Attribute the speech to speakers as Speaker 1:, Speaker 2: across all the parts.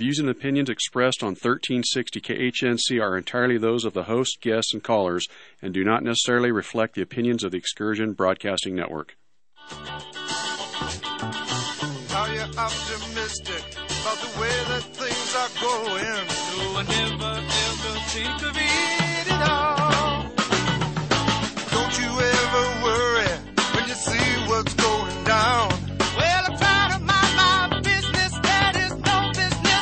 Speaker 1: views and opinions expressed on 1360 KHNC are entirely those of the host, guests, and callers, and do not necessarily reflect the opinions of the Excursion Broadcasting Network.
Speaker 2: Are you optimistic about the way that things are going? No, I never ever think of it at all. Don't you ever worry when you see what's going down. Well, I try to mind my business, that is no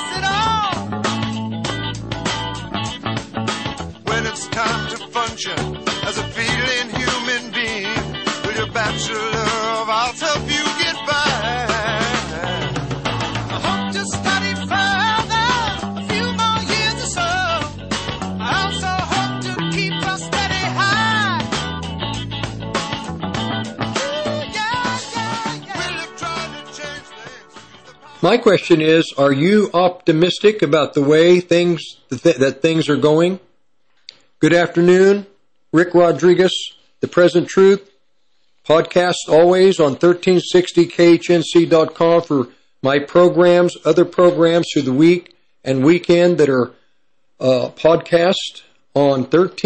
Speaker 2: business at all. When it's time to function as a feeling human being, will your bachelor of arts help you get by?
Speaker 3: My question is, are you optimistic about the way things are going? Good afternoon. Rick Rodriguez, The Present Truth, podcast always on 1360khnc.com for my programs, other programs through the week and weekend that are podcast on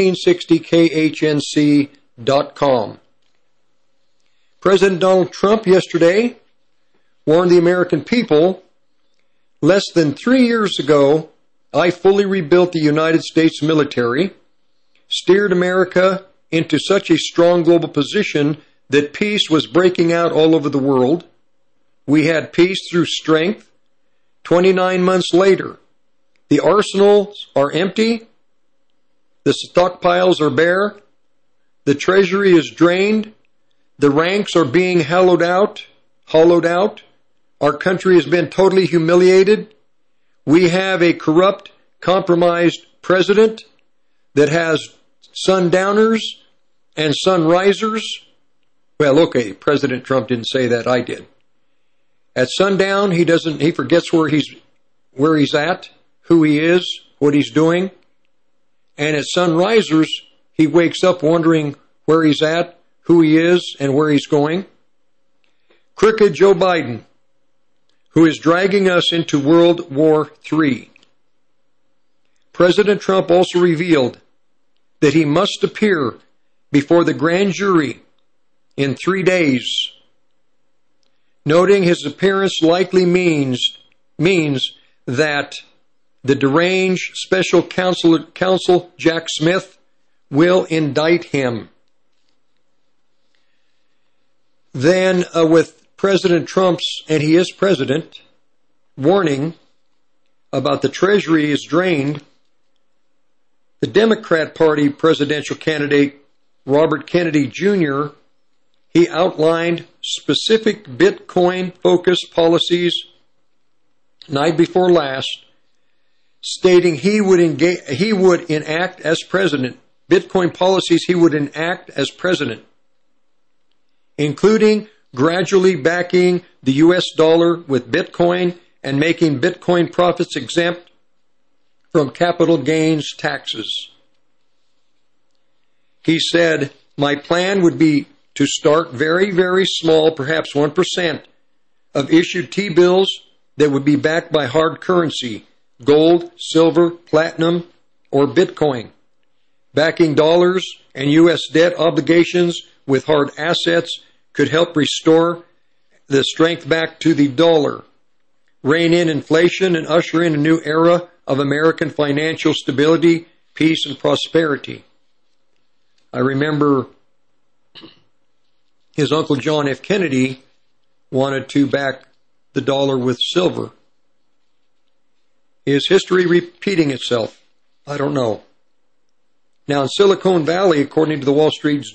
Speaker 3: 1360khnc.com. President Donald Trump yesterday warned the American people, less than 3 years ago, I fully rebuilt the United States military, steered America into such a strong global position that peace was breaking out all over the world. We had peace through strength. 29 months later, the arsenals are empty, the stockpiles are bare, the treasury is drained, the ranks are being hollowed out. Our country has been totally humiliated. We have a corrupt, compromised president that has sundowners and sunrisers. Well, okay, President Trump didn't say that, I did. At sundown, he forgets where he's at, who he is, what he's doing. And at sunrisers, he wakes up wondering where he's at, who he is, and where he's going. Crooked Joe Biden, who is dragging us into World War III. President Trump also revealed that he must appear before the grand jury in 3 days, noting his appearance likely means that the deranged special counsel Jack Smith will indict him. Then with President Trump's, and he is president, warning about the treasury is drained, the Democrat Party presidential candidate Robert Kennedy Jr., he outlined specific Bitcoin-focused policies night before last, stating he would enact as president, Bitcoin policies he would enact as president, including gradually backing the U.S. dollar with Bitcoin and making Bitcoin profits exempt from capital gains taxes. He said, my plan would be to start very, very small, perhaps 1%, of issued T-bills that would be backed by hard currency, gold, silver, platinum, or Bitcoin. Backing dollars and U.S. debt obligations with hard assets could help restore the strength back to the dollar, rein in inflation, and usher in a new era of American financial stability, peace, and prosperity. I remember his Uncle John F. Kennedy wanted to back the dollar with silver. Is history repeating itself? I don't know. Now, in Silicon Valley, according to the Wall Street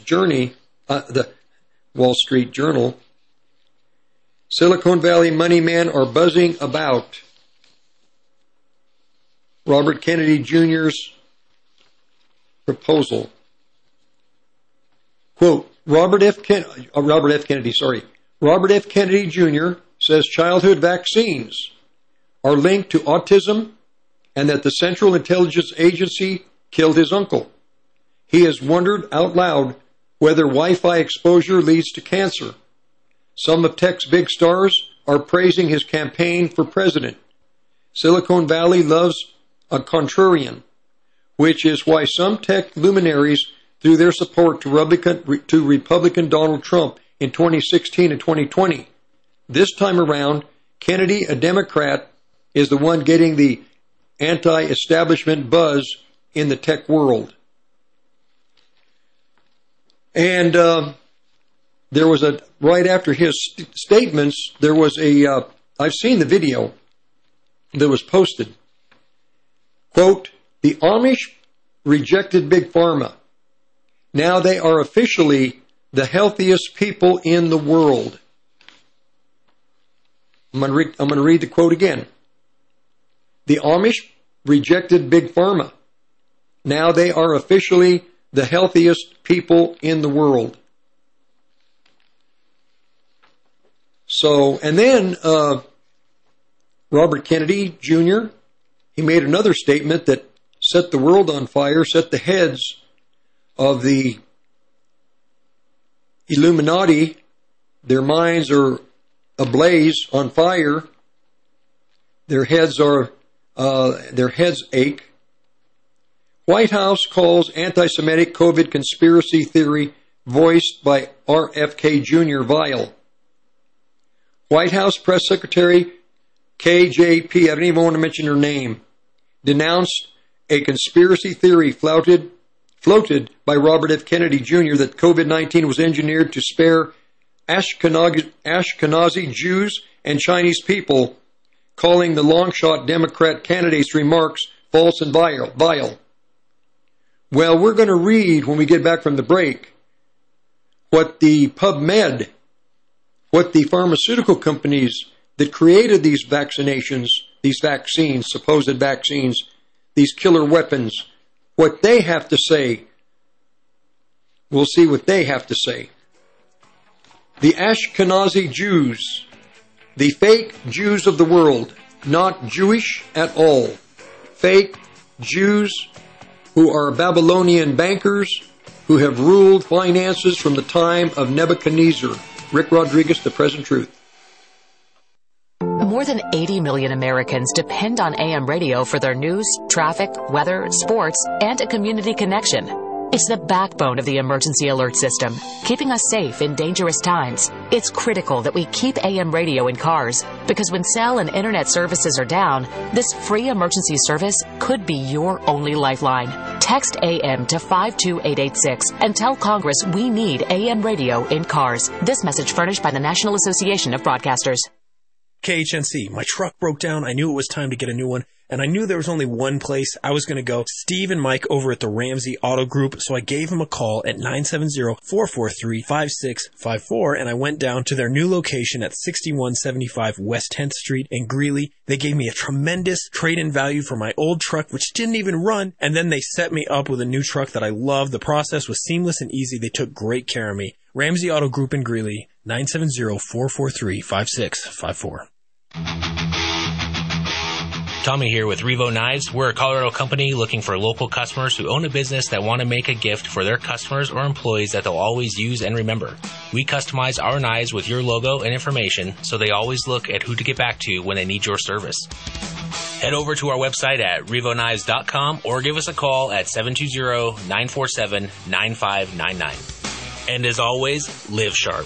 Speaker 3: Journal, Silicon Valley money men are buzzing about Robert Kennedy Jr.'s proposal. Quote, Robert F. Kennedy Jr. says childhood vaccines are linked to autism and that the Central Intelligence Agency killed his uncle. He has wondered out loud whether Wi-Fi exposure leads to cancer. Some of tech's big stars are praising his campaign for president, Silicon Valley loves a contrarian, which is why some tech luminaries threw their support to Republican Donald Trump in 2016 and 2020. This time around, Kennedy, a Democrat, is the one getting the anti-establishment buzz in the tech world. And there was right after his statements, there was I've seen the video that was posted. Quote, the Amish rejected Big Pharma. Now they are officially the healthiest people in the world. I'm going to read the quote again. The Amish rejected Big Pharma. Now they are officially the healthiest people in the world. So, and then Robert Kennedy Jr., he made another statement that set the world on fire, set the heads of the Illuminati, their minds are ablaze, on fire. Their heads ache. White House calls anti-Semitic COVID conspiracy theory voiced by RFK Jr. vile. White House Press Secretary KJP, I don't even want to mention her name, denounced a conspiracy theory floated by Robert F. Kennedy Jr. that COVID-19 was engineered to spare Ashkenazi Jews and Chinese people, calling the long-shot Democrat candidate's remarks false and vile. Well, we're going to read, when we get back from the break, what the PubMed, what the pharmaceutical companies that created these vaccinations, these vaccines, supposed vaccines, these killer weapons, what they have to say. We'll see what they have to say. The Ashkenazi Jews, the fake Jews of the world, not Jewish at all. Fake Jews who are Babylonian bankers who have ruled finances from the time of Nebuchadnezzar. Rick Rodriguez, The Present Truth.
Speaker 4: More than 80 million Americans depend on AM radio for their news, traffic, weather, sports, and a community connection. It's the backbone of the emergency alert system, keeping us safe in dangerous times. It's critical that we keep AM radio in cars, because when cell and internet services are down, this free emergency service could be your only lifeline. Text AM to 52886 and tell Congress we need AM radio in cars. This message furnished by the National Association of Broadcasters.
Speaker 5: KHNC, my truck broke down. I knew it was time to get a new one, and I knew there was only one place I was going to go. Steve and Mike over at the Ramsey Auto Group, so I gave them a call at 970-443-5654, and I went down to their new location at 6175 West 10th Street in Greeley. They gave me a tremendous trade-in value for my old truck, which didn't even run, and then they set me up with a new truck that I love. The process was seamless and easy. They took great care of me. Ramsey Auto Group in Greeley, 970-443-5654.
Speaker 6: Tommy here with Revo Knives. We're a Colorado company looking for local customers who own a business that want to make a gift for their customers or employees that they'll always use and remember. We customize our knives with your logo and information, so they always look at who to get back to when they need your service. Head over to our website at revoknives.com or give us a call at 720-947-9599. And as always, live sharp.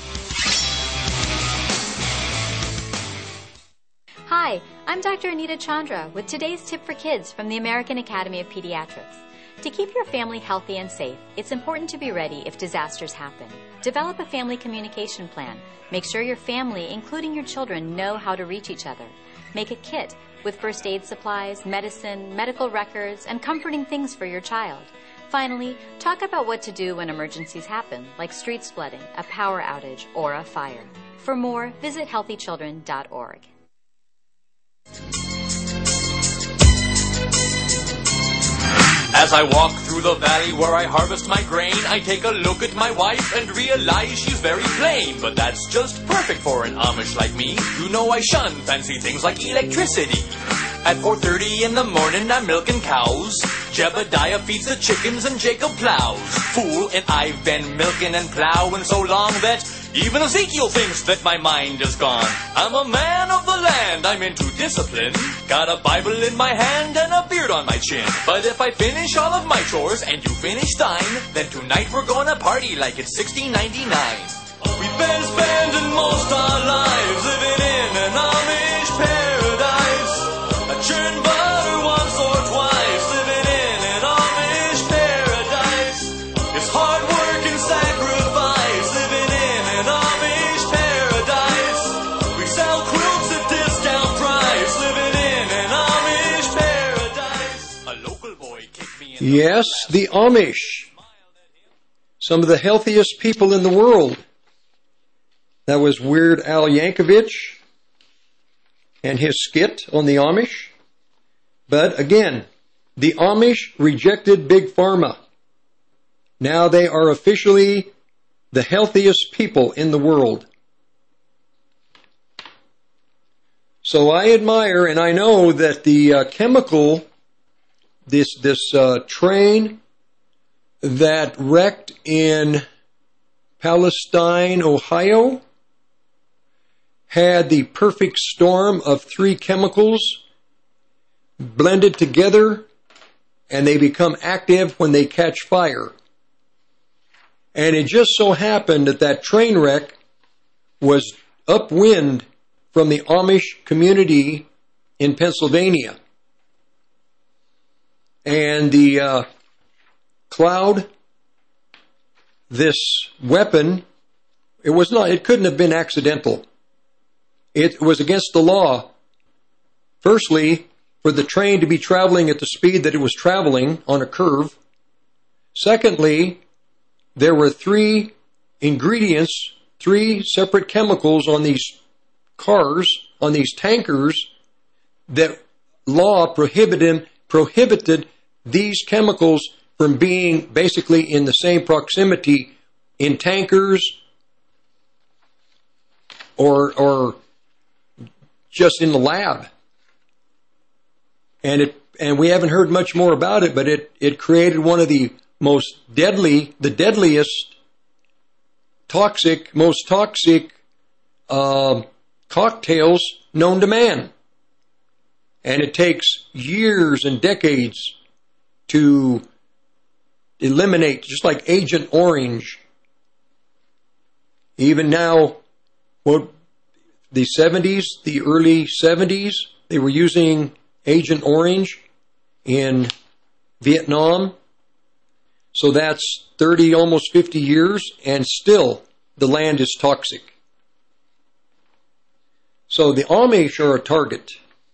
Speaker 7: Hi, I'm Dr. Anita Chandra with today's tip for kids from the American Academy of Pediatrics. To keep your family healthy and safe, it's important to be ready if disasters happen. Develop a family communication plan. Make sure your family, including your children, know how to reach each other. Make a kit with first aid supplies, medicine, medical records, and comforting things for your child. Finally, talk about what to do when emergencies happen, like street flooding, a power outage, or a fire. For more, visit healthychildren.org.
Speaker 8: As I walk through the valley where I harvest my grain, I take a look at my wife and realize she's very plain. But that's just perfect for an Amish like me. You know I shun fancy things like electricity. At 4:30 in the morning I'm milking cows. Jebediah feeds the chickens and Jacob plows. Fool, and I've been milking and plowing so long that even Ezekiel thinks that my mind is gone. I'm a man of the land, I'm into discipline. got a Bible in my hand and a beard on my chin. But if I finish all of my chores and you finish thine, then tonight we're gonna party like it's 1699. We've been spending most our lives living in an Amish paradise. I churn butter once or twice, living in an Amish paradise. It's hard work and sacrifice, living in an Amish paradise. We sell quilts at discount price, living in an Amish paradise. A local boy kicked me in the
Speaker 3: Yes, the Amish. Some of the healthiest people in the world. That was Weird Al Yankovic and his skit on the Amish. But again, the Amish rejected Big Pharma. Now they are officially the healthiest people in the world. So I admire, and I know that the chemical, this train that wrecked in Palestine, Ohio, had the perfect storm of 3 chemicals blended together, and they become active when they catch fire. And it just so happened that that train wreck was upwind from the Amish community in Pennsylvania. And the cloud, this weapon, it couldn't have been accidental. It was against the law, firstly, for the train to be traveling at the speed that it was traveling on a curve. Secondly, there were 3 ingredients, 3 separate chemicals on these cars, on these tankers, that law prohibited these chemicals from being basically in the same proximity in tankers or just in the lab. And we haven't heard much more about it, but it created one of the most deadly, the deadliest, most toxic cocktails known to man. And it takes years and decades to eliminate, just like Agent Orange. Even now, the 70s, the early 70s, they were using Agent Orange in Vietnam. So that's 30, almost 50 years, and still the land is toxic. So the Amish are a target.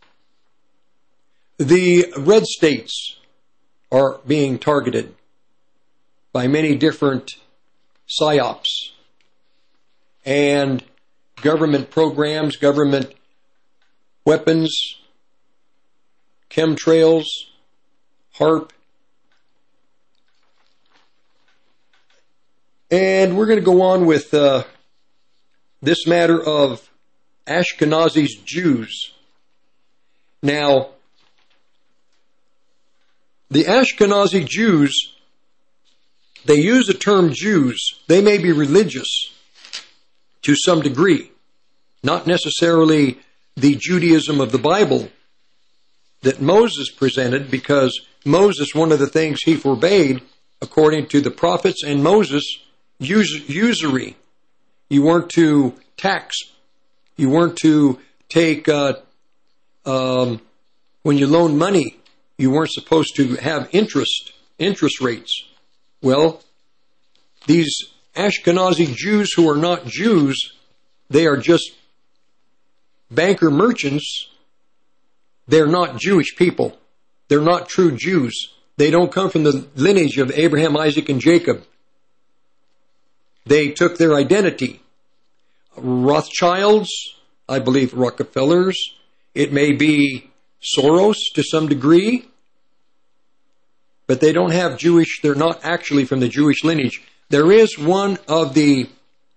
Speaker 3: The red states are being targeted by many different psyops and government programs, government weapons, chemtrails, HAARP. And we're going to go on with this matter of Ashkenazi Jews. Now, the Ashkenazi Jews, they use the term Jews. They may be religious to some degree, not necessarily the Judaism of the Bible that Moses presented, because Moses, one of the things he forbade, according to the prophets and Moses, usury. You weren't to tax. You weren't to take, when you loan money, you weren't supposed to have interest rates. Well, these Ashkenazi Jews who are not Jews, they are just banker merchants. They're not Jewish people. They're not true Jews. They don't come from the lineage of Abraham, Isaac, and Jacob. They took their identity. Rothschilds, I believe Rockefellers, it may be Soros to some degree, but they don't have Jewish, they're not actually from the Jewish lineage. There is one of the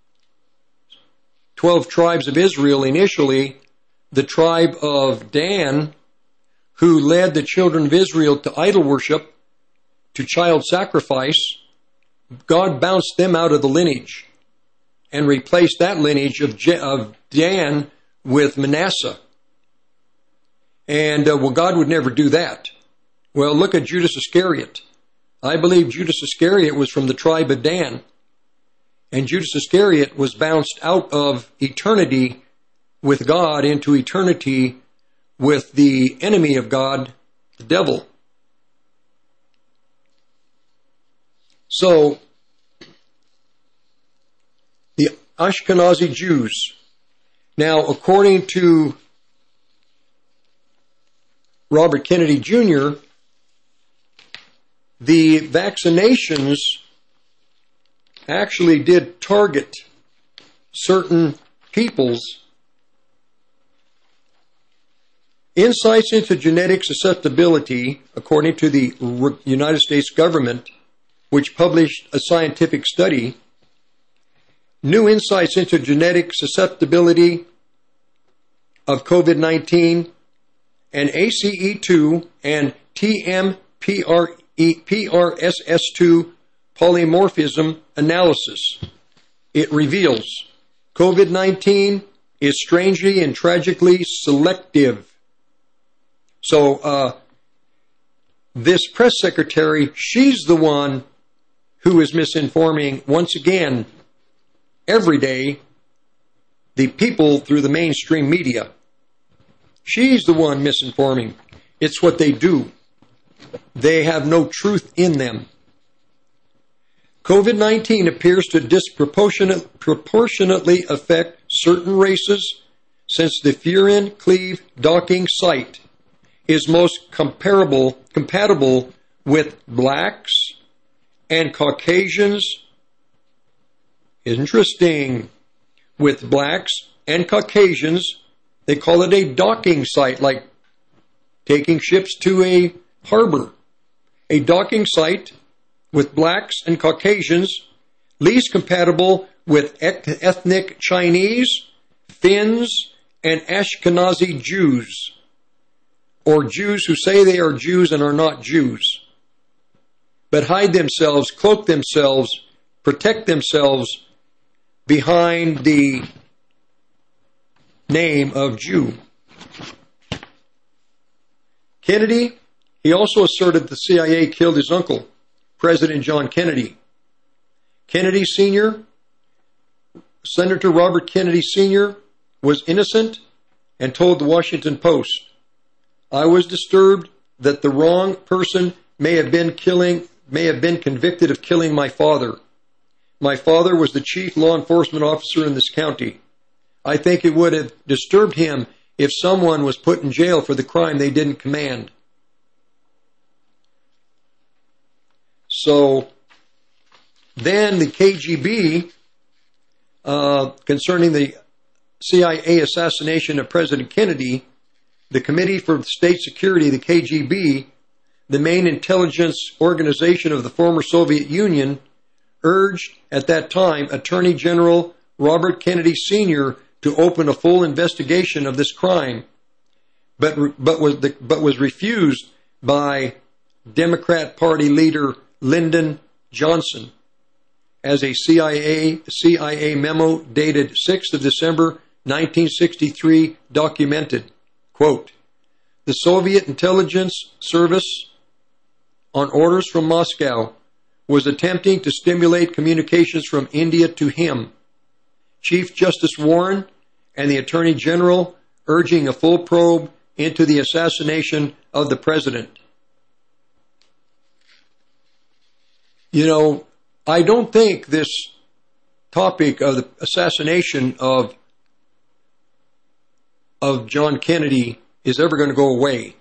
Speaker 3: 12 tribes of Israel initially, the tribe of Dan, who led the children of Israel to idol worship, to child sacrifice. God bounced them out of the lineage and replaced that lineage of Dan with Manasseh. And, God would never do that. Well, look at Judas Iscariot. I believe Judas Iscariot was from the tribe of Dan. And Judas Iscariot was bounced out of eternity with God into eternity with the enemy of God, the devil. So, the Ashkenazi Jews. Now, according to Robert Kennedy Jr., the vaccinations actually did target certain peoples. Insights into genetic susceptibility, according to the United States government, which published a scientific study, new insights into genetic susceptibility of COVID-19 and ACE2 and TMPRSS2 polymorphism analysis. It reveals COVID-19 is strangely and tragically selective. So, this press secretary, she's the one who is misinforming, once again, every day, the people through the mainstream media. She's the one misinforming. It's what they do. They have no truth in them. COVID-19 appears to disproportionately affect certain races, since the furin-cleave docking site is most compatible with blacks and Caucasians. Interesting. With blacks and Caucasians, they call it a docking site, like taking ships to a harbor. A docking site with blacks and Caucasians, least compatible with ethnic Chinese, Finns, and Ashkenazi Jews, or Jews who say they are Jews and are not Jews, but hide themselves, cloak themselves, protect themselves behind the name of Jew. Kennedy, he also asserted the CIA killed his uncle, President John Kennedy. Kennedy Sr., Senator Robert Kennedy Sr., was innocent and told the Washington Post, "I was disturbed that the wrong person may have been convicted of killing my father. My father was the chief law enforcement officer in this county. I think it would have disturbed him if someone was put in jail for the crime they didn't command." So then the KGB, concerning the CIA assassination of President Kennedy, the Committee for State Security, the KGB, the main intelligence organization of the former Soviet Union, urged at that time Attorney General Robert Kennedy Sr. to open a full investigation of this crime, but was refused by Democrat Party leader Lyndon Johnson, as a CIA memo dated 6th of December 1963 documented. Quote, "The Soviet intelligence service, on orders from Moscow, was attempting to stimulate communications from India to him. Chief Justice Warren and the Attorney General urging a full probe into the assassination of the President." You know, I don't think this topic of the assassination of John Kennedy is ever going to go away.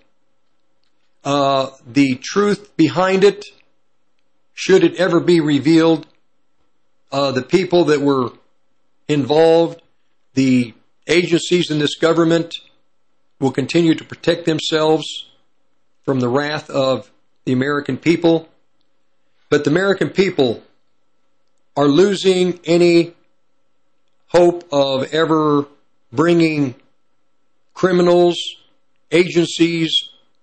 Speaker 3: The truth behind it, should it ever be revealed, the people that were involved, the agencies in this government, will continue to protect themselves from the wrath of the American people. But the American people are losing any hope of ever bringing criminals, agencies,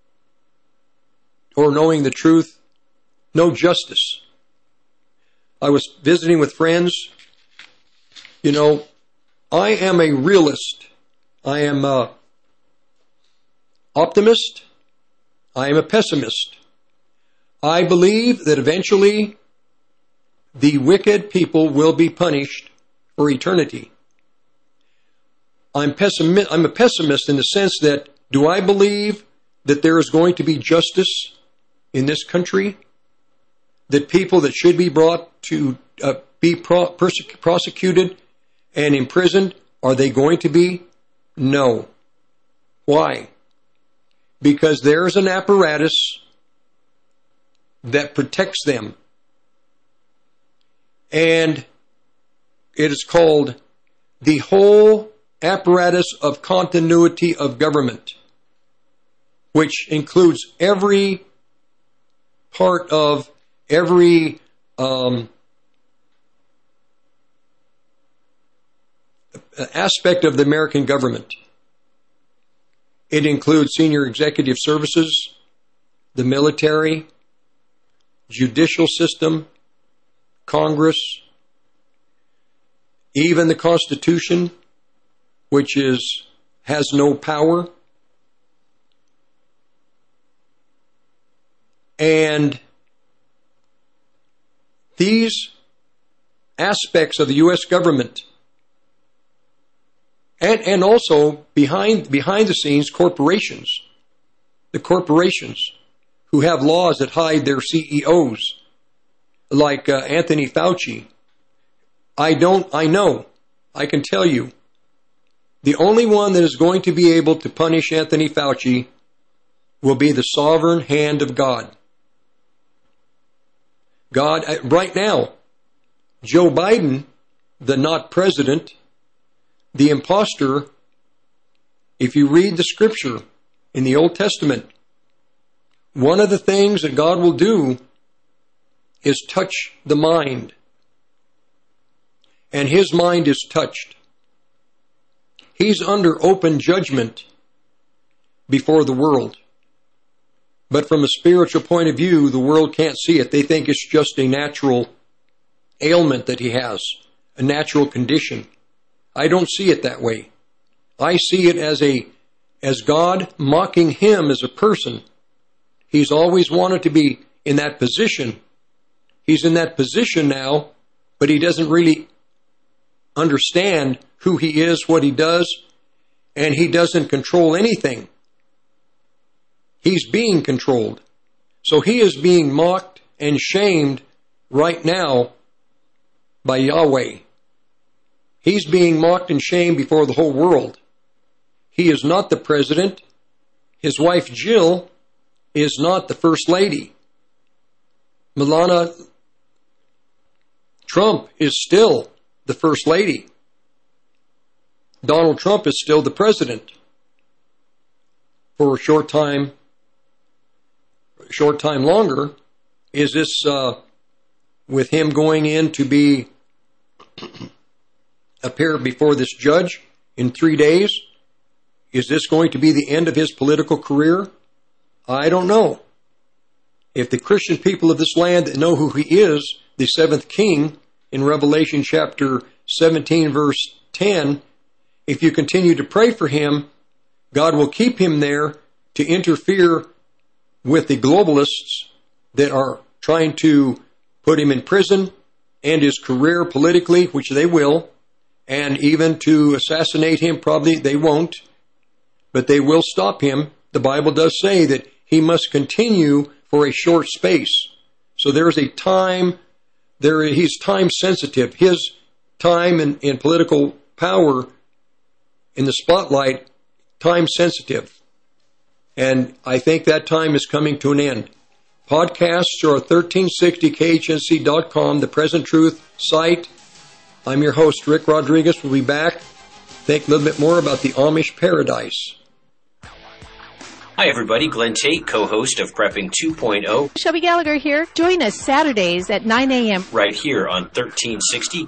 Speaker 3: or knowing the truth, no justice. I was visiting with friends. You know, I am a realist. I am optimist. I am a pessimist. I believe that eventually the wicked people will be punished for eternity. I'm a pessimist in the sense that, do I believe that there is going to be justice in this country? That people that should be brought to be prosecuted and imprisoned, are they going to be? No. Why? Because there's an apparatus that protects them. And it is called the whole apparatus of continuity of government, which includes every part of every aspect of the American government. It includes senior executive services, the military, judicial system, Congress, even the Constitution, which has no power. And these aspects of the U.S. government, and also behind the scenes, corporations, the corporations who have laws that hide their CEOs, like Anthony Fauci. I can tell you, the only one that is going to be able to punish Anthony Fauci will be the sovereign hand of God. God, right now, Joe Biden, the not president, the imposter, if you read the scripture in the Old Testament, one of the things that God will do is touch the mind. And his mind is touched. He's under open judgment before the world. But from a spiritual point of view, the world can't see it. They think it's just a natural ailment that he has, a natural condition. I don't see it that way. I see it as God mocking him as a person. He's always wanted to be in that position. He's in that position now, but he doesn't really understand who he is, what he does, and he doesn't control anything. He's being controlled. So he is being mocked and shamed right now by Yahweh. He's being mocked and shamed before the whole world. He is not the president. His wife Jill is not the first lady. Melania Trump is still the first lady. Donald Trump is still the president. For a short time longer, is this with him going in to appear before this judge in 3 days? Is this going to be the end of his political career? I don't know. If the Christian people of this land that know who he is, the seventh king, in Revelation chapter 17, verse 10, if you continue to pray for him, God will keep him there to interfere with the globalists that are trying to put him in prison and his career politically, which they will, and even to assassinate him. Probably they won't, but they will stop him. The Bible does say that he must continue for a short space. So there's a time, he's time sensitive. His time in political power in the spotlight, time sensitive. And I think that time is coming to an end. Podcasts are 1360khnc.com, the Present Truth site. I'm your host, Rick Rodriguez. We'll be back. Think a little bit more about the Amish Paradise.
Speaker 9: Hi, everybody. Glenn Tate, co-host of Prepping 2.0.
Speaker 10: Shelby Gallagher here. Join us Saturdays at 9 a.m.
Speaker 9: right here on 1360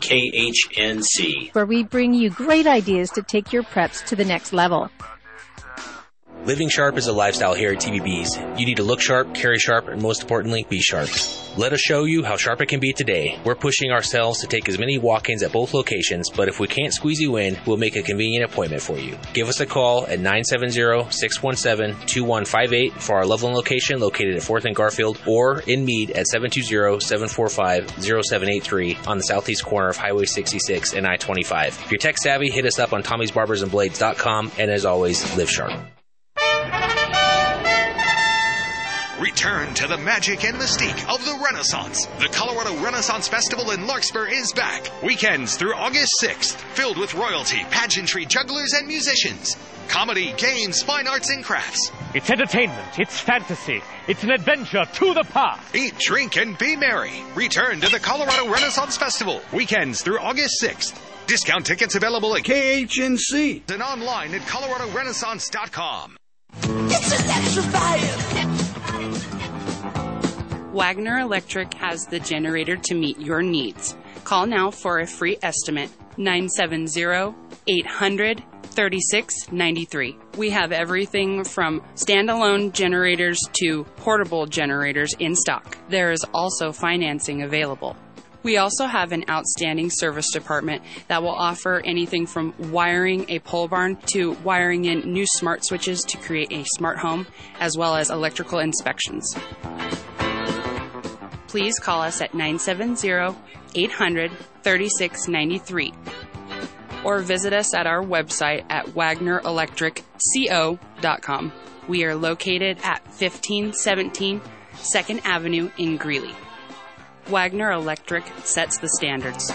Speaker 9: KHNC,
Speaker 10: where we bring you great ideas to take your preps to the next level.
Speaker 6: Living sharp is a lifestyle here at TVB's. You need to look sharp, carry sharp, and most importantly, be sharp. Let us show you how sharp it can be today. We're pushing ourselves to take as many walk-ins at both locations, but if we can't squeeze you in, we'll make a convenient appointment for you. Give us a call at 970-617-2158 for our Loveland location located at 4th and Garfield, or in Meade at 720-745-0783 on the southeast corner of Highway 66 and I-25. If you're tech savvy, hit us up on Tommy'sBarbersandBlades.com, and as always, live sharp.
Speaker 11: Return to the magic and mystique of the Renaissance. The Colorado Renaissance Festival in Larkspur is back. Weekends through August 6th, filled with royalty, pageantry, jugglers, and musicians. Comedy, games, fine arts, and crafts.
Speaker 12: It's entertainment. It's fantasy. It's an adventure to the past.
Speaker 11: Eat, drink, and be merry. Return to the Colorado Renaissance Festival. Weekends through August 6th. Discount tickets available at KHNC and online at coloradorenaissance.com.
Speaker 13: It's electrifying.
Speaker 14: Wagner Electric has the generator to meet your needs. Call now for a free estimate, 970-800-3693. We have everything from standalone generators to portable generators in stock. There is also financing available. We also have an outstanding service department that will offer anything from wiring a pole barn to wiring in new smart switches to create a smart home, as well as electrical inspections. Please call us at 970-800-3693 or visit us at our website at wagnerelectricco.com. We are located at 1517 2nd Avenue in Greeley. Wagner Electric sets the standards.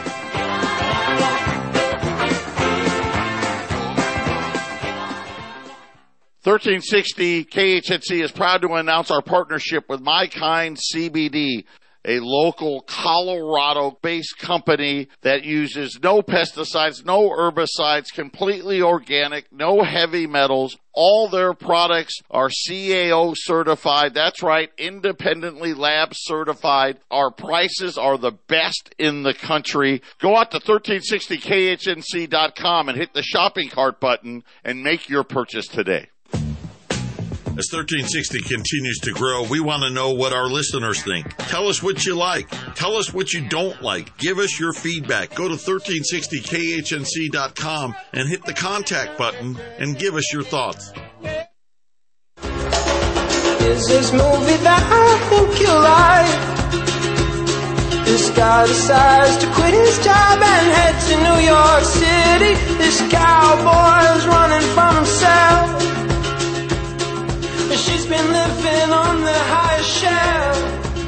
Speaker 15: 1360 KHNC is proud to announce our partnership with My Kind CBD, a local Colorado-based company that uses no pesticides, no herbicides, completely organic, no heavy metals. All their products are CAO certified. That's right, independently lab certified. Our prices are the best in the country. Go out to 1360khnc.com and hit the shopping cart button and make your purchase today.
Speaker 16: As 1360 continues to grow, we want to know what our listeners think. Tell us what you like. Tell us what you don't like. Give us your feedback. Go to 1360khnc.com and hit the contact button and give us your thoughts.
Speaker 13: Is this movie that I think you like? This guy decides to quit his job and head to New York City. This cowboy's running from himself. She's been living on the high shelf.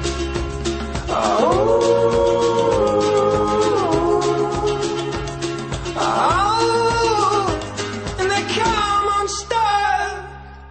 Speaker 13: And they come unstuck.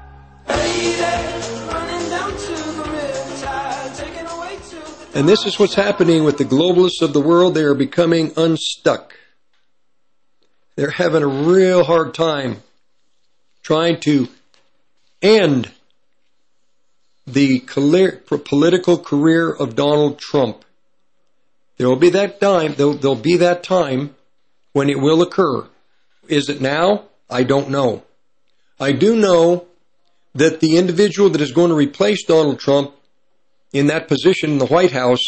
Speaker 13: Running down to the riptide, taking away to the...
Speaker 3: And this is what's happening with the globalists of the world. They are becoming unstuck. They're having a real hard time trying to end the political career of Donald Trump. There will be that time. There'll be that time when it will occur. Is it now? I don't know. I do know that the individual that is going to replace Donald Trump in that position in the White House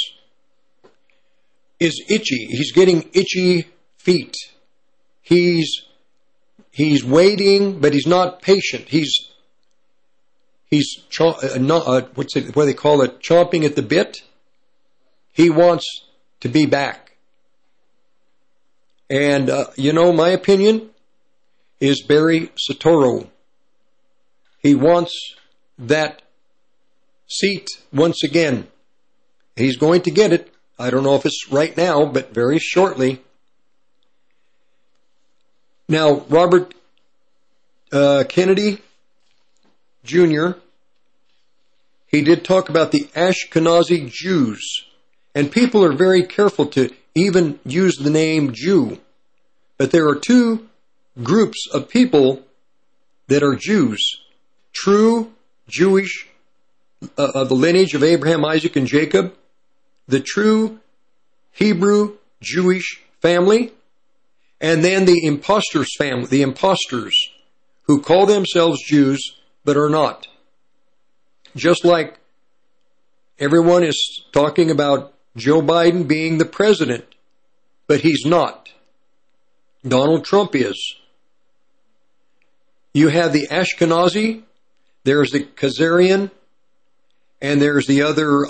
Speaker 3: is itchy. He's getting itchy feet. He's waiting, but he's not patient. He's what do they call it? Chomping at the bit. He wants to be back. And, my opinion is Barry Soetoro. He wants that seat once again. He's going to get it. I don't know if it's right now, but very shortly. Now, Robert Kennedy Jr., he did talk about the Ashkenazi Jews. And people are very careful to even use the name Jew. But there are two groups of people that are Jews. True Jewish, of the lineage of Abraham, Isaac, and Jacob. The true Hebrew Jewish family. And then the imposters family, the imposters, who call themselves Jews but are not. Just like everyone is talking about Joe Biden being the president, but he's not. Donald Trump is. You have the Ashkenazi, there's the Khazarian, and there's the other,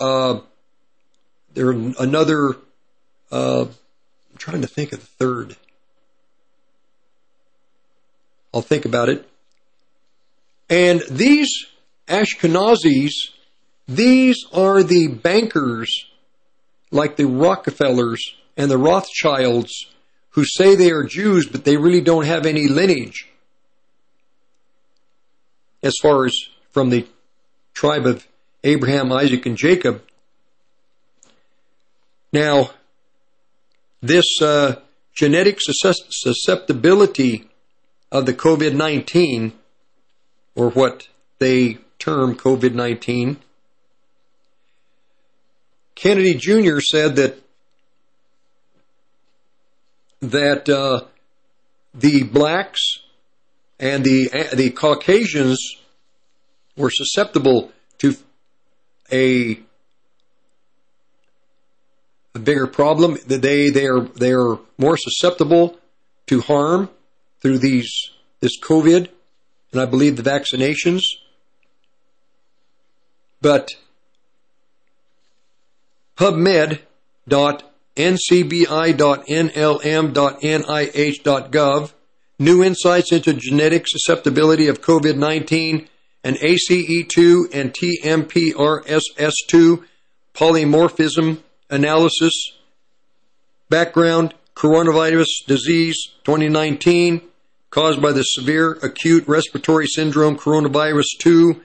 Speaker 3: I'm trying to think of the third. I'll think about it. And these Ashkenazis, these are the bankers like the Rockefellers and the Rothschilds who say they are Jews, but they really don't have any lineage as far as from the tribe of Abraham, Isaac, and Jacob. Now, this genetic susceptibility of the COVID-19, or what they term COVID-19, Kennedy Jr. said that the blacks and the Caucasians were susceptible to a bigger problem. That they are more susceptible to harm through this COVID, and I believe the vaccinations. But PubMed.ncbi.nlm.nih.gov, new insights into genetic susceptibility of COVID-19 and ACE2 and TMPRSS2 polymorphism analysis. Background: coronavirus disease 2019 caused by the severe acute respiratory syndrome coronavirus 2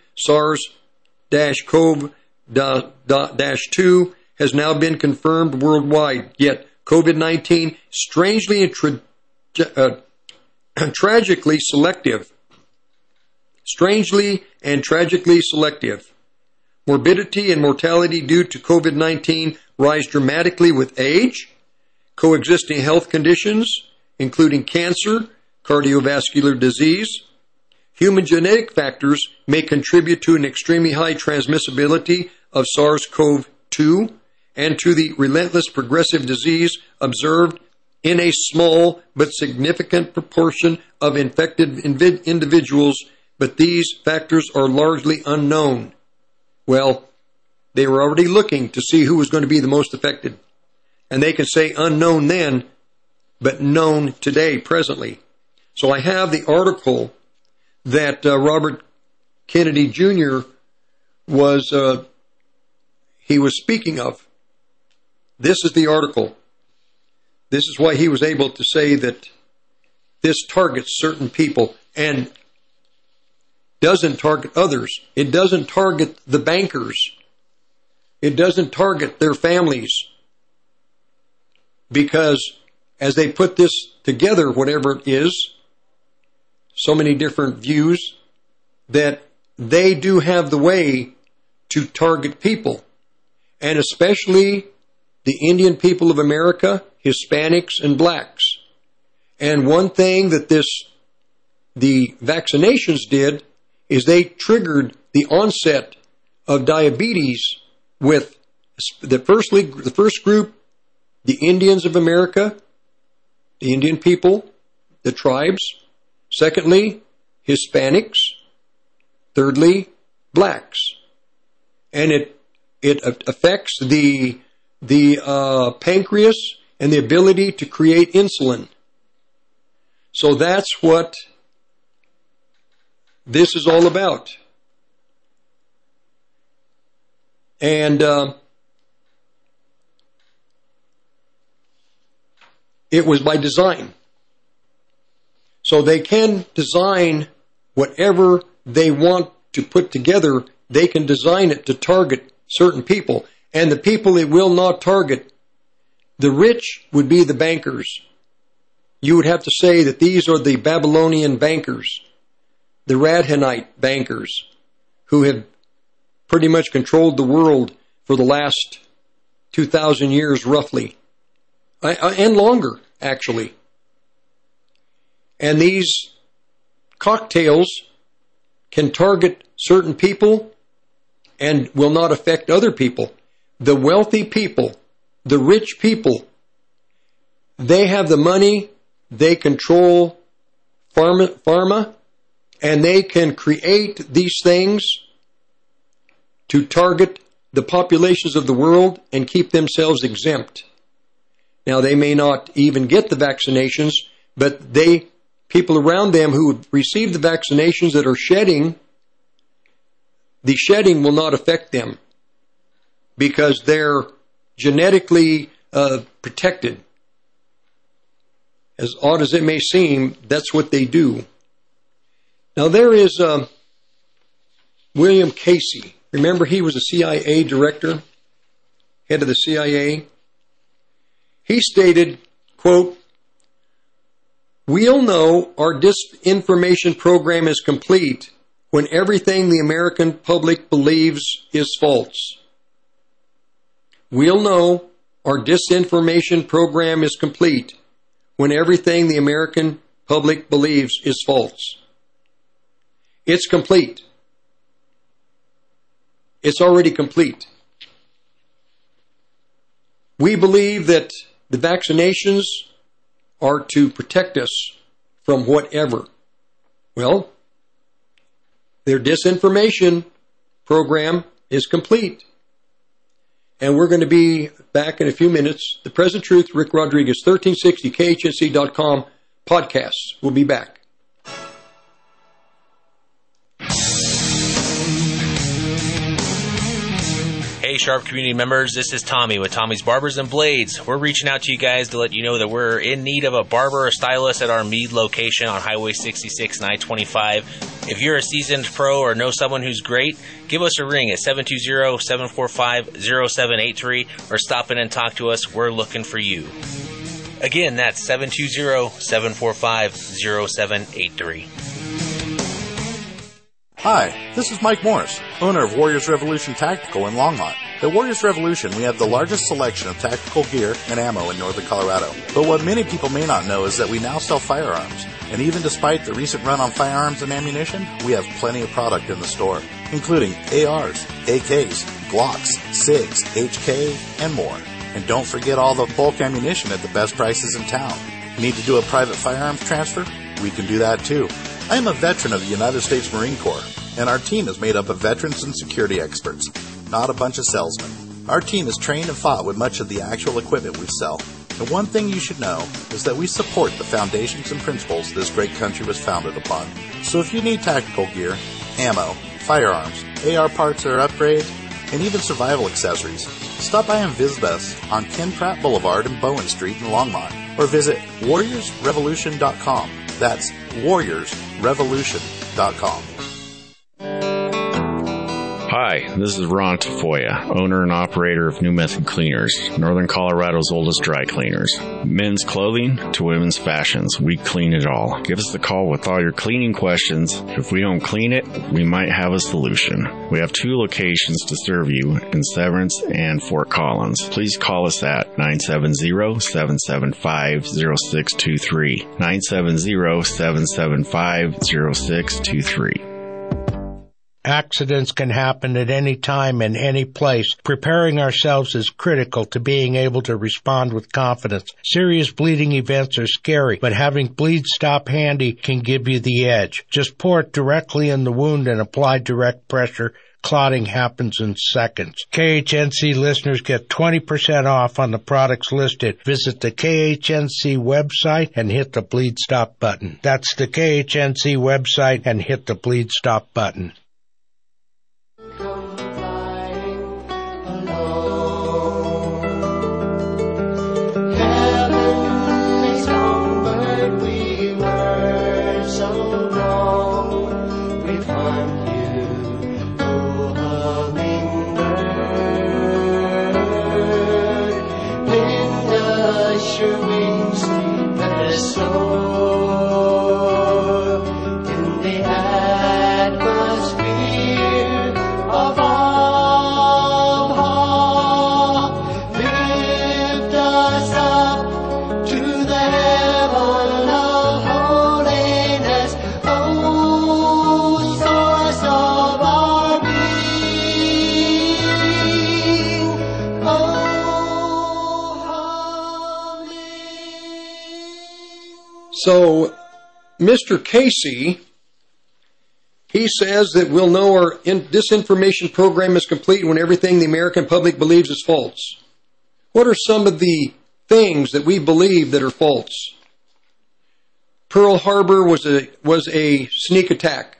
Speaker 3: SARS-CoV-2 has now been confirmed worldwide. Yet COVID-19 strangely and tragically selective. Strangely and tragically selective. Morbidity and mortality due to COVID-19 rise dramatically with age. Coexisting health conditions, including cancer, cardiovascular disease. Human genetic factors may contribute to an extremely high transmissibility of SARS-CoV-2 and to the relentless progressive disease observed in a small but significant proportion of infected individuals, but these factors are largely unknown. Well, they were already looking to see who was going to be the most affected. And they can say unknown then, but known today, presently. So I have the article that Robert Kennedy Jr. was speaking of. This is the article. This is why he was able to say that this targets certain people and doesn't target others. It doesn't target the bankers. It doesn't target their families. Because as they put this together, whatever it is, so many different views, that they do have the way to target people. And especially the Indian people of America, Hispanics, and blacks. And one thing that the vaccinations did is they triggered the onset of diabetes with the first group, the Indians of America, the Indian people, the tribes. Secondly, Hispanics. Thirdly, blacks. And it affects the pancreas and the ability to create insulin. So that's what this is all about. And it was by design. So they can design whatever they want to put together. They can design it to target certain people. And the people it will not target, the rich would be the bankers. You would have to say that these are the Babylonian bankers, the Radhanite bankers, who have pretty much controlled the world for the last 2,000 years roughly, and longer, actually. And these cocktails can target certain people and will not affect other people. The wealthy people, the rich people, they have the money, they control pharma, and they can create these things to target the populations of the world and keep themselves exempt. Now, they may not even get the vaccinations, but people around them who receive the vaccinations that are shedding, the shedding will not affect them because they're genetically protected. As odd as it may seem, that's what they do. Now, there is William Casey. Remember, he was a CIA director, head of the CIA. He stated, quote, "We'll know our disinformation program is complete when everything the American public believes is false. We'll know our disinformation program is complete when everything the American public believes is false." It's complete. It's already complete. We believe that the vaccinations are to protect us from whatever. Well, their disinformation program is complete. And we're going to be back in a few minutes. The Present Truth, Rick Rodriguez, 1360 KHNC.com podcasts. We'll be back.
Speaker 6: Hey, Sharp community members, this is Tommy with Tommy's Barbers and Blades. We're reaching out to you guys to let you know that we're in need of a barber or stylist at our Meade location on Highway 66 and I-25. If you're a seasoned pro or know someone who's great, give us a ring at 720-745-0783 or stop in and talk to us. We're looking for you. Again, that's 720-745-0783.
Speaker 17: Hi, this is Mike Morris, owner of Warriors Revolution Tactical in Longmont. At Warriors Revolution, we have the largest selection of tactical gear and ammo in northern Colorado. But what many people may not know is that we now sell firearms. And even despite the recent run on firearms and ammunition, we have plenty of product in the store, including ARs, AKs, Glocks, SIGs, HK, and more. And don't forget all the bulk ammunition at the best prices in town. Need to do a private firearms transfer? We can do that too. I am a veteran of the United States Marine Corps, and our team is made up of veterans and security experts, not a bunch of salesmen. Our team is trained and fought with much of the actual equipment we sell. And one thing you should know is that we support the foundations and principles this great country was founded upon. So if you need tactical gear, ammo, firearms, AR parts or upgrades, and even survival accessories, stop by and visit us on Ken Pratt Boulevard and Bowen Street in Longmont, or visit warriorsrevolution.com. That's warriorsrevolution.com.
Speaker 18: Hi, this is Ron Tafoya, owner and operator of New Method Cleaners, Northern Colorado's oldest dry cleaners. Men's clothing to women's fashions, we clean it all. Give us a call with all your cleaning questions. If we don't clean it, we might have a solution. We have 2 locations to serve you in Severance and Fort Collins. Please call us at 970-775-0623. 970-775-0623.
Speaker 19: Accidents can happen at any time and any place. Preparing ourselves is critical to being able to respond with confidence. Serious bleeding events are scary, but having Bleed Stop handy can give you the edge. Just pour it directly in the wound and apply direct pressure. Clotting happens in seconds. KHNC listeners get 20% off on the products listed. Visit the KHNC website and hit the Bleed Stop button. That's the KHNC website and hit the Bleed Stop button.
Speaker 13: In the atmosphere.
Speaker 3: So, Mr. Casey, he says that we'll know our disinformation program is complete when everything the American public believes is false. What are some of the things that we believe that are false? Pearl Harbor was a sneak attack.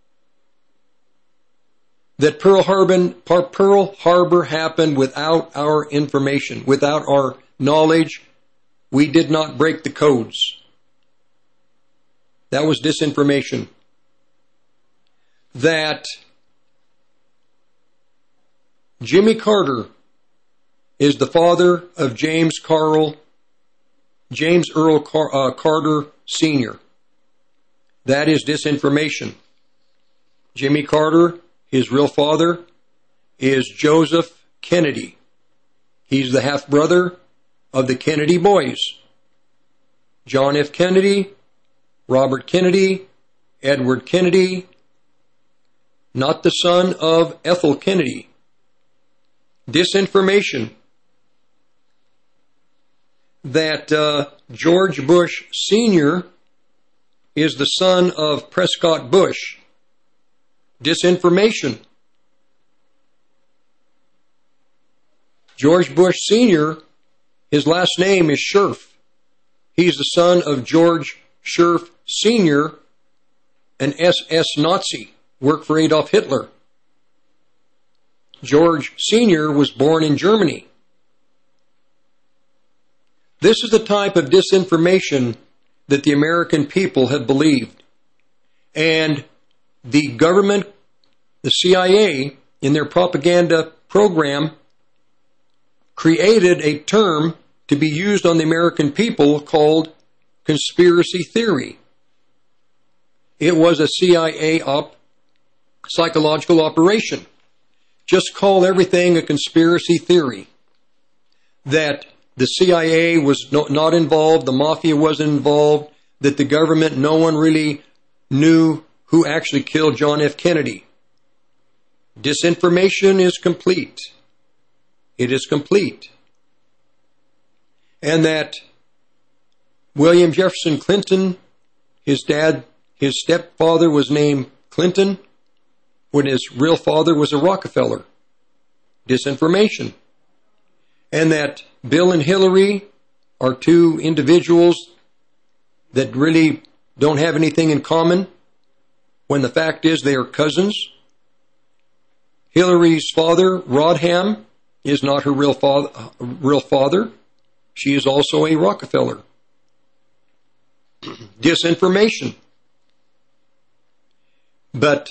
Speaker 3: That Pearl Harbor happened without our information, without our knowledge. We did not break the codes. That was disinformation. That Jimmy Carter is the father of James Earl Carter Sr. That is disinformation. Jimmy Carter, his real father, is Joseph Kennedy. He's the half-brother of the Kennedy boys. John F. Kennedy, Robert Kennedy, Edward Kennedy, not the son of Ethel Kennedy. Disinformation. That George Bush Sr. is the son of Prescott Bush. Disinformation. George Bush Sr., his last name is Scherf. He's the son of George Scherf Sr., an SS Nazi, worked for Adolf Hitler. George Sr. was born in Germany. This is the type of disinformation that the American people have believed. And the government, the CIA, in their propaganda program, created a term to be used on the American people called conspiracy theory. It was a CIA psychological operation. Just call everything a conspiracy theory. That the CIA was not involved, the mafia wasn't involved, that the government, no one really knew who actually killed John F. Kennedy. Disinformation is complete. It is complete. And that William Jefferson Clinton, his stepfather was named Clinton, when his real father was a Rockefeller. Disinformation. And that Bill and Hillary are two individuals that really don't have anything in common, when the fact is they are cousins. Hillary's father, Rodham, is not her real father. She is also a Rockefeller. Disinformation. But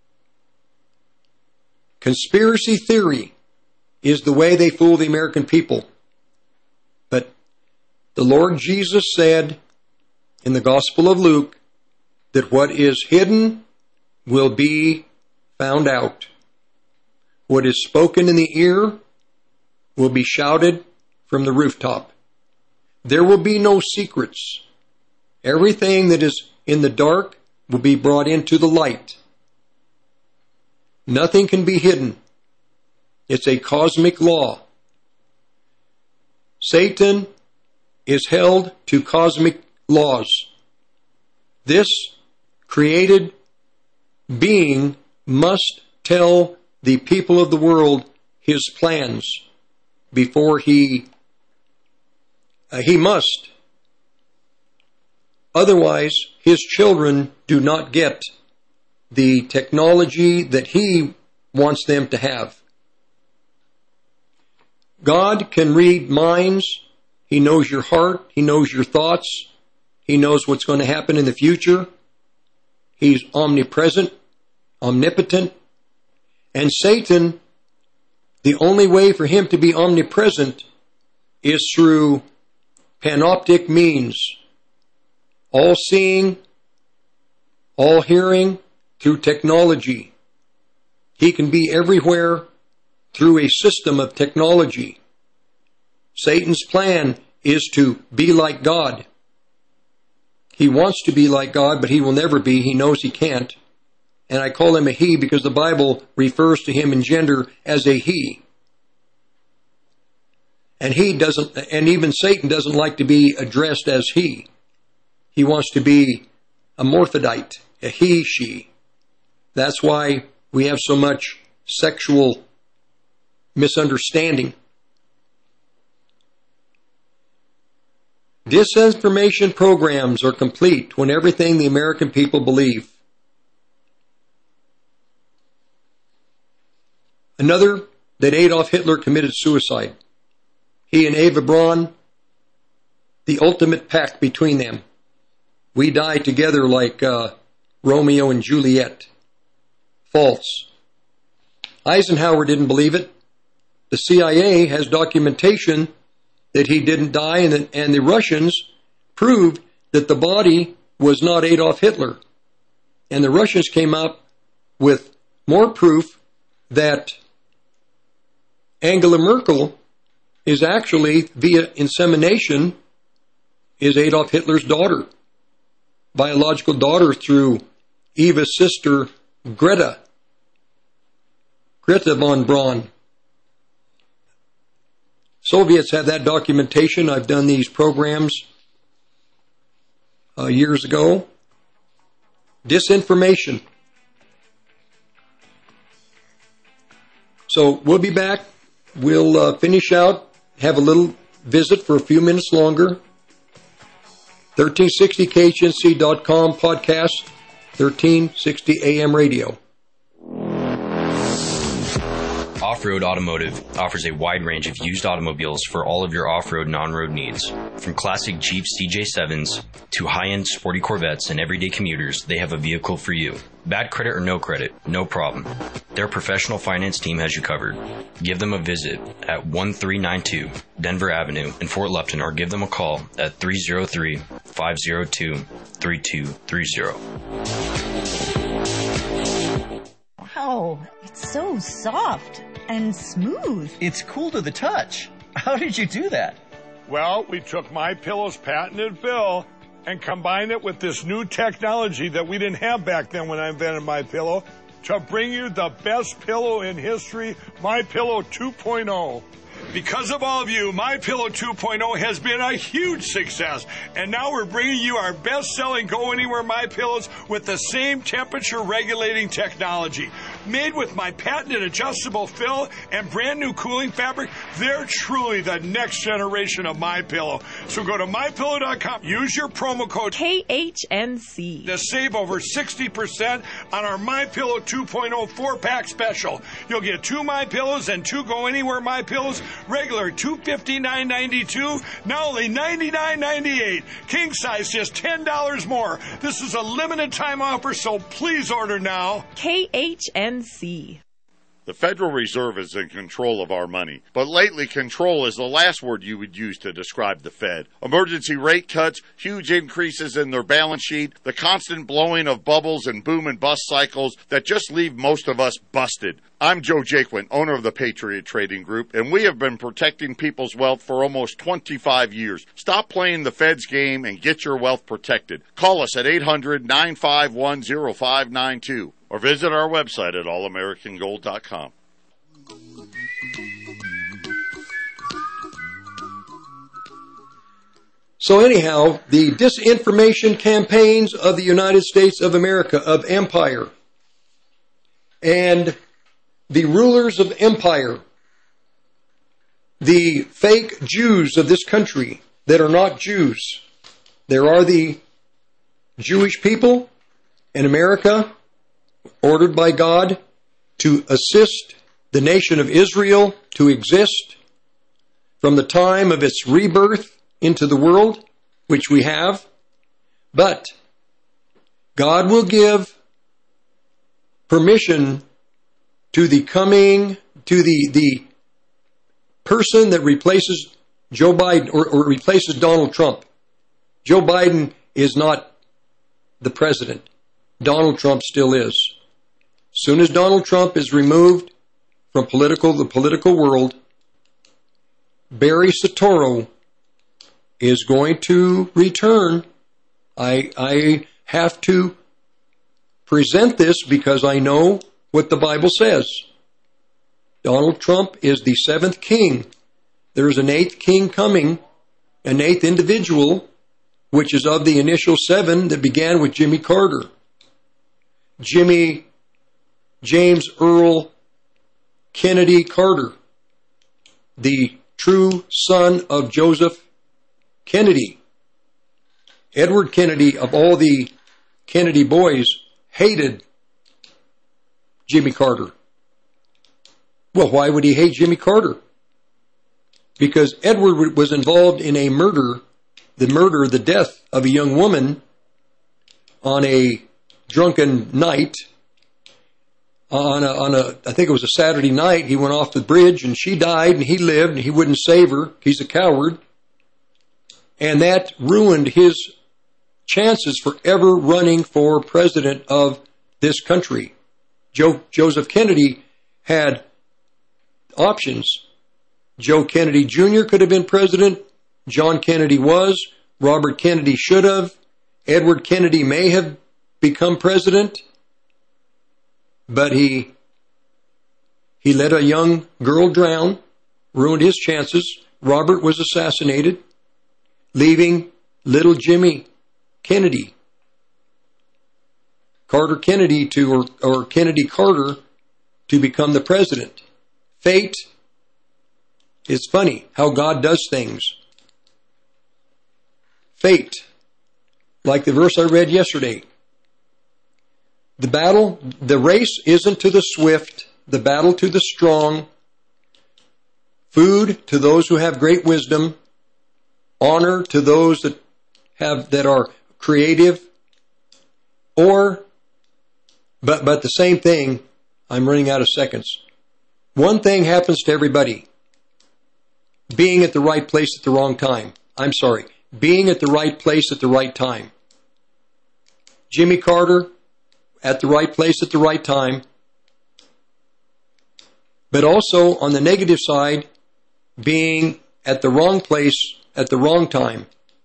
Speaker 3: conspiracy theory is the way they fool the American people. But the Lord Jesus said in the Gospel of Luke that what is hidden will be found out. What is spoken in the ear will be shouted from the rooftop. There will be no secrets. Everything that is in the dark will be brought into the light. Nothing can be hidden. It's a cosmic law. Satan is held to cosmic laws. This created being must tell the people of the world his plans before he must. Otherwise, his children do not get the technology that he wants them to have. God can read minds. He knows your heart. He knows your thoughts. He knows what's going to happen in the future. He's omnipresent, omnipotent. And Satan, the only way for him to be omnipresent is through panoptic means. All seeing, all hearing, through technology. He can be everywhere through a system of technology. Satan's plan is to be like God. He wants to be like God, but he will never be. He knows he can't. And I call him a he because the Bible refers to him in gender as a he. And he doesn't, and even Satan doesn't like to be addressed as he. He wants to be a morphodite, a he, she. That's why we have so much sexual misunderstanding. Disinformation programs are complete when everything the American people believe. Another, that Adolf Hitler committed suicide. He and Eva Braun, the ultimate pact between them. We die together like Romeo and Juliet. False. Eisenhower didn't believe it. The CIA has documentation that he didn't die, and the Russians proved that the body was not Adolf Hitler. And the Russians came up with more proof that Angela Merkel is actually, via insemination, is Adolf Hitler's daughter, biological daughter through Eva's sister, Greta von Braun. Soviets have that documentation. I've done these programs years ago. Disinformation. So we'll be back. We'll finish out, have a little visit for a few minutes longer. 1360khnc.com podcast, 1360 AM radio.
Speaker 20: Off-Road Automotive offers a wide range of used automobiles for all of your off-road and on-road needs. From classic Jeeps CJ7s to high-end sporty Corvettes and everyday commuters, they have a vehicle for you. Bad credit or no credit, no problem. Their professional finance team has you covered. Give them a visit at 1392 Denver Avenue in Fort Lupton, or give them a call at 303-502-3230.
Speaker 21: Wow, it's so soft and smooth.
Speaker 22: It's cool to the touch. How did you do that?
Speaker 23: Well, we took MyPillow's patented fill and combined it with this new technology that we didn't have back then when I invented MyPillow to bring you the best pillow in history, MyPillow 2.0. Because of all of you, MyPillow 2.0 has been a huge success. And now we're bringing you our best-selling Go Anywhere MyPillows with the same temperature-regulating technology. Made with my patented adjustable fill and brand-new cooling fabric, they're truly the next generation of MyPillow. So go to MyPillow.com. Use your promo code
Speaker 21: KHNC
Speaker 23: to save over 60% on our MyPillow 2.0 4-pack special. You'll get 2 MyPillows and 2 Go Anywhere MyPillows. Regular $259.92, now only $99.98. King size just $10 more. This is a limited time offer, so please order now.
Speaker 21: KHNC.
Speaker 15: The Federal Reserve is in control of our money, but lately control is the last word you would use to describe the Fed. Emergency rate cuts, huge increases in their balance sheet, the constant blowing of bubbles and boom and bust cycles that just leave most of us busted. I'm Joe Jaquin, owner of the Patriot Trading Group, and we have been protecting people's wealth for almost 25 years. Stop playing the Fed's game and get your wealth protected. Call us at 800-951-0592 or visit our website at allamericangold.com.
Speaker 3: So anyhow, the disinformation campaigns of the United States of America, of empire, and the rulers of empire, the fake Jews of this country that are not Jews. There are the Jewish people in America, ordered by God to assist the nation of Israel to exist from the time of its rebirth into the world, which we have. But God will give permission to the person that replaces Joe Biden or replaces Donald Trump. Joe Biden is not the president. Donald Trump still is. As soon as Donald Trump is removed from the political world, Barry Soetoro is going to return. I have to present this because I know what the Bible says. Donald Trump is the 7th king. There is an 8th king coming, an 8th individual which is of the initial 7 that began with Jimmy Carter. Jimmy James Earl Kennedy Carter, the true son of Joseph Kennedy. Edward Kennedy, of all the Kennedy boys, hated Jimmy Carter. Well, why would he hate Jimmy Carter? Because Edward was involved in a the death of a young woman on a drunken night. I think it was a Saturday night, he went off the bridge and she died and he lived and he wouldn't save her. He's a coward. And that ruined his chances for ever running for president of this country. Joseph Kennedy had options. Joe Kennedy Jr. could have been president. John Kennedy was. Robert Kennedy should have. Edward Kennedy may have become president. But he let a young girl drown, ruined his chances. Robert was assassinated, leaving little Jimmy Kennedy, Carter Kennedy or Kennedy Carter to become the president. Fate is funny how God does things. Fate, like the verse I read yesterday. The race isn't to the swift, the battle to the strong, food to those who have great wisdom, honor to those that are creative, but the same thing, I'm running out of seconds. One thing happens to everybody. Being at the right place at the wrong time. Being at the right place at the right time. Jimmy Carter, at the right place at the right time. But also, on the negative side, being at the wrong place at the wrong time.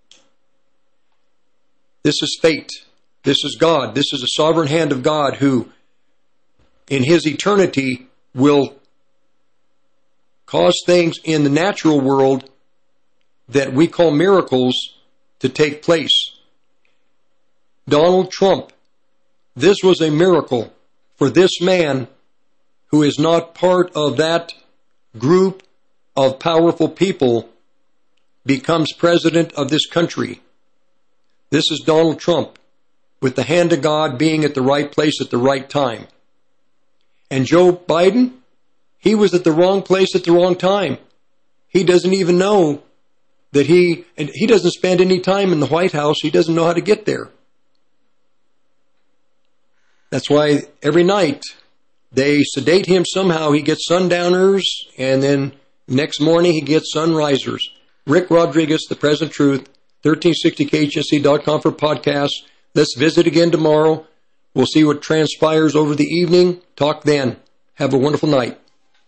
Speaker 3: This is fate. This is God. This is a sovereign hand of God who, in His eternity, will cause things in the natural world that we call miracles to take place. Donald Trump, this was a miracle for this man who is not part of that group of powerful people becomes president of this country. This is Donald Trump, with the hand of God being at the right place at the right time. And Joe Biden, he was at the wrong place at the wrong time. He doesn't even know that he doesn't spend any time in the White House. He doesn't know how to get there. That's why every night they sedate him somehow. He gets sundowners, and then next morning he gets sunrisers. Rick Rodriguez, The Present Truth, 1360khnc.com for podcasts. Let's visit again tomorrow. We'll see what transpires over the evening. Talk then. Have a wonderful night.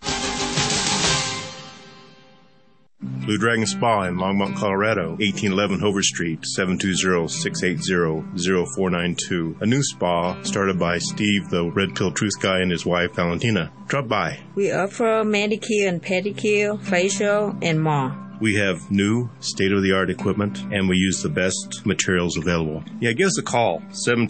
Speaker 1: Blue Dragon Spa in Longmont, Colorado, 1811 Hover Street, 720-680-0492. A new spa started by Steve, the Red Pill Truth Guy, and his wife, Valentina. Drop by.
Speaker 2: We offer manicure and pedicure, facial, and more.
Speaker 1: We have new, state-of-the-art equipment, and we use the best materials available. Yeah, give us a call,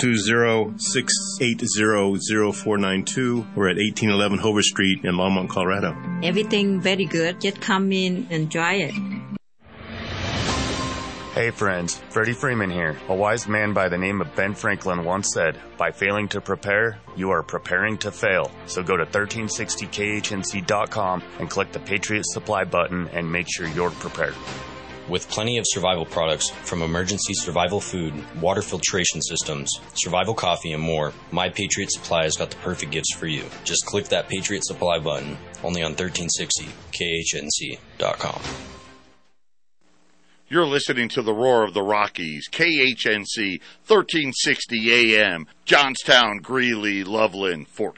Speaker 1: 720-680-0492. We're at 1811 Hover Street in Longmont, Colorado.
Speaker 2: Everything very good. Just come in and try it.
Speaker 4: Hey friends, Freddie Freeman here. A wise man by the name of Ben Franklin once said, by failing to prepare, you are preparing to fail. So go to 1360khnc.com and click the Patriot Supply button and make sure you're prepared.
Speaker 20: With plenty of survival products, from emergency survival food, water filtration systems, survival coffee, and more, My Patriot Supply has got the perfect gifts for you. Just click that Patriot Supply button, only on 1360khnc.com.
Speaker 15: You're listening to the Roar of the Rockies, KHNC, 1360 AM, Johnstown, Greeley, Loveland, Fort